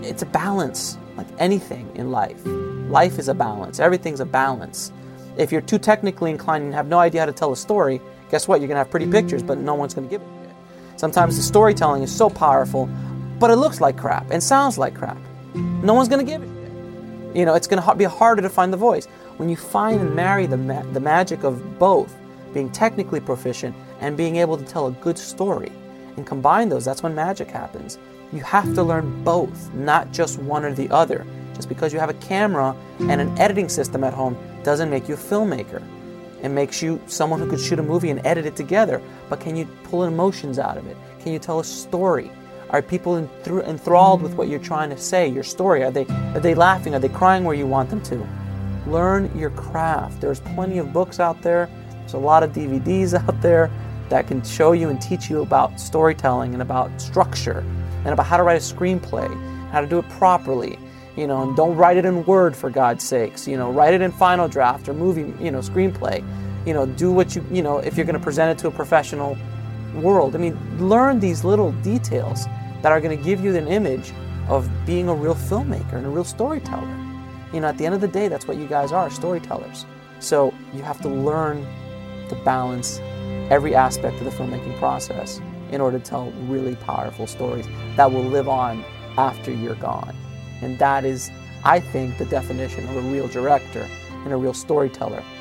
it's a balance, like anything in life. Life is a balance. Everything's a balance. If you're too technically inclined and have no idea how to tell a story, guess what? You're going to have pretty pictures, but no one's going to give it to you. Sometimes the storytelling is so powerful, but it looks like crap and sounds like crap. No one's going to give it to you. You know, it's going to be harder to find the voice. When you find and marry the magic of both, being technically proficient and being able to tell a good story, and combine those, that's when magic happens. You have to learn both, not just one or the other. Just because you have a camera and an editing system at home doesn't make you a filmmaker. It makes you someone who could shoot a movie and edit it together. But can you pull emotions out of it? Can you tell a story? Are people enthralled with what you're trying to say, your story? Are they laughing? Are they crying where you want them to? Learn your craft. There's plenty of books out there. There's a lot of DVDs out there that can show you and teach you about storytelling and about structure and about how to write a screenplay, how to do it properly. You know, and don't write it in Word, for God's sakes. You know, write it in Final Draft or movie, screenplay. You know, do what you know, if you're going to present it to a professional world. I mean, learn these little details that are going to give you an image of being a real filmmaker and a real storyteller. You know, at the end of the day, that's what you guys are, storytellers. So you have to learn to balance every aspect of the filmmaking process in order to tell really powerful stories that will live on after you're gone. And that is, I think, the definition of a real director and a real storyteller.